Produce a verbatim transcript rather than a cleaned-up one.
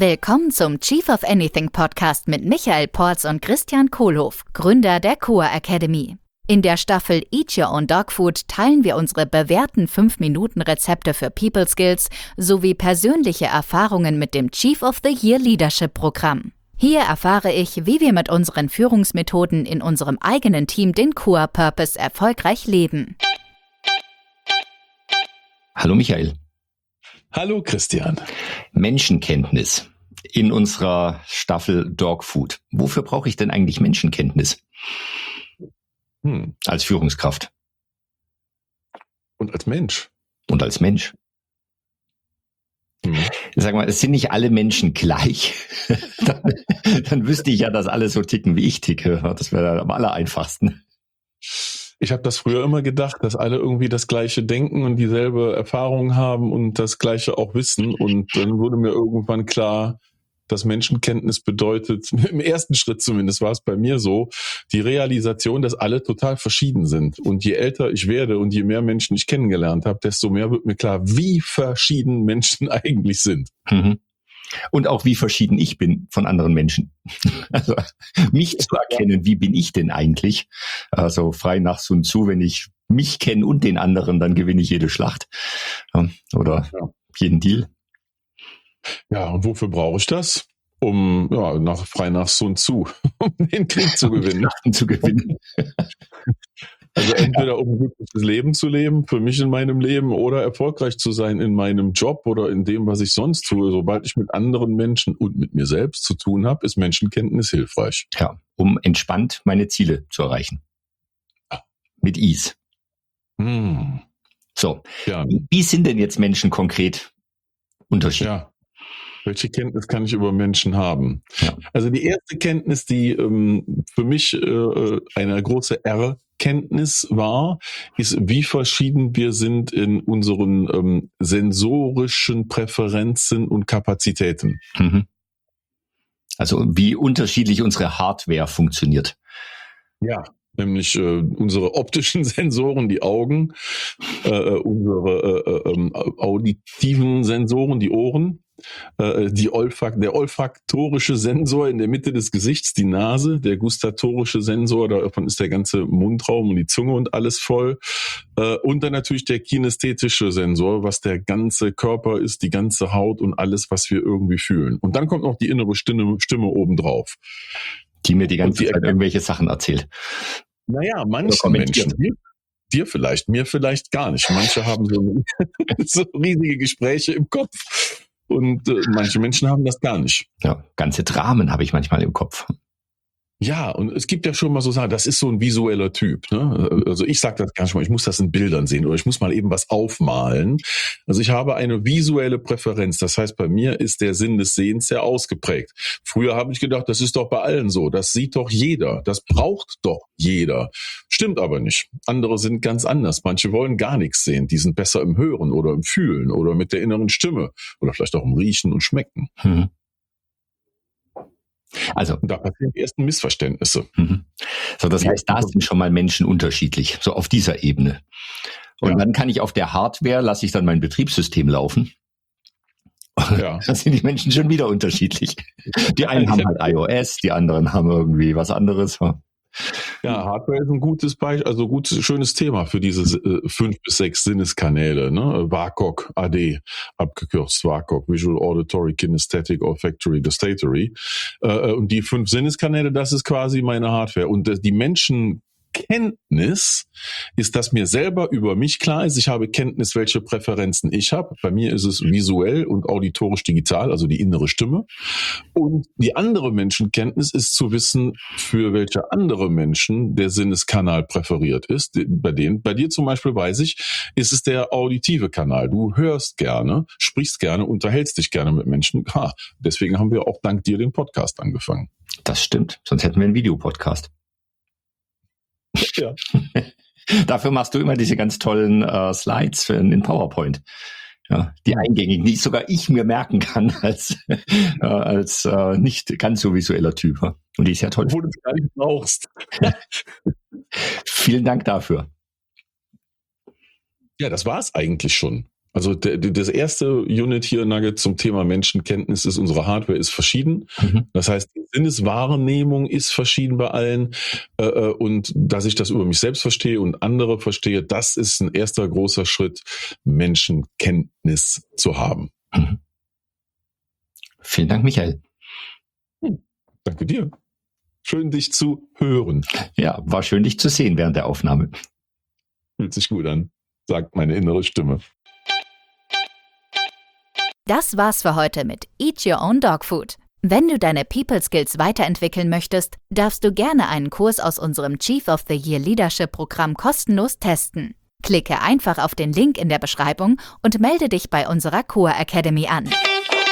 Willkommen zum Chief of Anything Podcast mit Michael Porz und Christian Kohlhoff, Gründer der C O A Academy. In der Staffel Eat Your Own Dog Food teilen wir unsere bewährten fünf Minuten Rezepte für People Skills sowie persönliche Erfahrungen mit dem Chief of the Year Leadership Programm. Hier erfahre ich, wie wir mit unseren Führungsmethoden in unserem eigenen Team den C O A Purpose erfolgreich leben. Hallo Michael. Hallo Christian. Menschenkenntnis in unserer Staffel Dog Food. Wofür brauche ich denn eigentlich Menschenkenntnis? Hm. Als Führungskraft. Und als Mensch. Und als Mensch. Hm. Sag mal, es sind nicht alle Menschen gleich. dann, dann wüsste ich ja, dass alle so ticken, wie ich ticke. Das wäre am aller einfachsten. Ich habe das früher immer gedacht, dass alle irgendwie das Gleiche denken und dieselbe Erfahrung haben und das Gleiche auch wissen. Und dann wurde mir irgendwann klar, dass Menschenkenntnis bedeutet, im ersten Schritt zumindest war es bei mir so, die Realisation, dass alle total verschieden sind. Und je älter ich werde und je mehr Menschen ich kennengelernt habe, desto mehr wird mir klar, wie verschieden Menschen eigentlich sind. Mhm. Und auch wie verschieden ich bin von anderen Menschen. Also mich zu erkennen, wie bin ich denn eigentlich? Also frei nach Sun Tzu, wenn ich mich kenne und den anderen, dann gewinne ich jede Schlacht. Oder ja. jeden Deal. Ja, und wofür brauche ich das? Um ja, nach, frei nach Sun Tzu, um den Krieg zu gewinnen. zu gewinnen. Also entweder um ein glückliches Leben zu leben, für mich in meinem Leben, oder erfolgreich zu sein in meinem Job oder in dem, was ich sonst tue. Sobald ich mit anderen Menschen und mit mir selbst zu tun habe, ist Menschenkenntnis hilfreich. Ja, um entspannt meine Ziele zu erreichen. Mit Ease. Hm. So, ja. Wie sind denn jetzt Menschen konkret unterschiedlich? Ja. Welche Kenntnis kann ich über Menschen haben? Ja. Also die erste Kenntnis, die ähm, für mich äh, eine große Erkenntnis war, ist, wie verschieden wir sind in unseren ähm, sensorischen Präferenzen und Kapazitäten. Mhm. Also wie unterschiedlich unsere Hardware funktioniert. Ja. Nämlich äh, unsere optischen Sensoren, die Augen, äh, unsere äh, äh, auditiven Sensoren, die Ohren, äh, die Olfak- der olfaktorische Sensor in der Mitte des Gesichts, die Nase, der gustatorische Sensor, davon ist der ganze Mundraum und die Zunge und alles voll. Äh, und dann natürlich der kinästhetische Sensor, was der ganze Körper ist, die ganze Haut und alles, was wir irgendwie fühlen. Und dann kommt noch die innere Stimme, Stimme obendrauf. Die mir die ganze die Zeit irgendwelche Sachen erzählt. Naja, manche Menschen, dir, dir vielleicht, mir vielleicht gar nicht. Manche haben so, so riesige Gespräche im Kopf und äh, manche Menschen haben das gar nicht. Ja, ganze Dramen habe ich manchmal im Kopf. Ja, und es gibt ja schon mal so Sachen, das ist so ein visueller Typ. Ne? Also ich sage das gar nicht mal, ich muss das in Bildern sehen oder ich muss mal eben was aufmalen. Also ich habe eine visuelle Präferenz. Das heißt, bei mir ist der Sinn des Sehens sehr ausgeprägt. Früher habe ich gedacht, das ist doch bei allen so. Das sieht doch jeder. Das braucht doch jeder. Stimmt aber nicht. Andere sind ganz anders. Manche wollen gar nichts sehen. Die sind besser im Hören oder im Fühlen oder mit der inneren Stimme oder vielleicht auch im Riechen und Schmecken. Hm. Also, und da passieren die ersten Missverständnisse. Mhm. So, das heißt, da sind schon mal Menschen unterschiedlich, so auf dieser Ebene. Und ja. dann kann ich auf der Hardware, lasse ich dann mein Betriebssystem laufen. Ja. Da sind die Menschen schon wieder unterschiedlich. Die einen haben halt iOS, die anderen haben irgendwie was anderes. Ja, Hardware ist ein gutes Beispiel, also gutes, schönes Thema für diese äh, fünf bis sechs Sinneskanäle, ne? V A C O G, A D, abgekürzt V A C O G, Visual, Auditory, Kinesthetic, Olfactory, Gustatory. Äh, und die fünf Sinneskanäle, das ist quasi meine Hardware. Und äh, die Menschen Kenntnis ist, dass mir selber über mich klar ist. Ich habe Kenntnis, welche Präferenzen ich habe. Bei mir ist es visuell und auditorisch digital, also die innere Stimme. Und die andere Menschenkenntnis ist zu wissen, für welche andere Menschen der Sinneskanal präferiert ist. Bei denen, bei dir zum Beispiel weiß ich, ist es der auditive Kanal. Du hörst gerne, sprichst gerne, unterhältst dich gerne mit Menschen. Ha, deswegen haben wir auch dank dir den Podcast angefangen. Das stimmt, sonst hätten wir einen Videopodcast. Ja. Dafür machst du immer diese ganz tollen äh, Slides in, in PowerPoint. Ja, die eingängigen, die sogar ich mir merken kann als, äh, als äh, nicht ganz so visueller Typ. Und die ist ja toll. Obwohl du es gar nicht brauchst. Vielen Dank dafür. Ja, das war es eigentlich schon. Also der, das erste Unit hier, Nugget, zum Thema Menschenkenntnis ist, unsere Hardware ist verschieden. Mhm. Das heißt, die Sinneswahrnehmung ist verschieden bei allen. Äh, und dass ich das über mich selbst verstehe und andere verstehe, das ist ein erster großer Schritt, Menschenkenntnis zu haben. Mhm. Vielen Dank, Michael. Hm, danke dir. Schön, dich zu hören. Ja, war schön, dich zu sehen während der Aufnahme. Fühlt sich gut an, sagt meine innere Stimme. Das war's für heute mit Eat Your Own Dog Food. Wenn du deine People Skills weiterentwickeln möchtest, darfst du gerne einen Kurs aus unserem Chief of the Year Leadership Programm kostenlos testen. Klicke einfach auf den Link in der Beschreibung und melde dich bei unserer Core Academy an.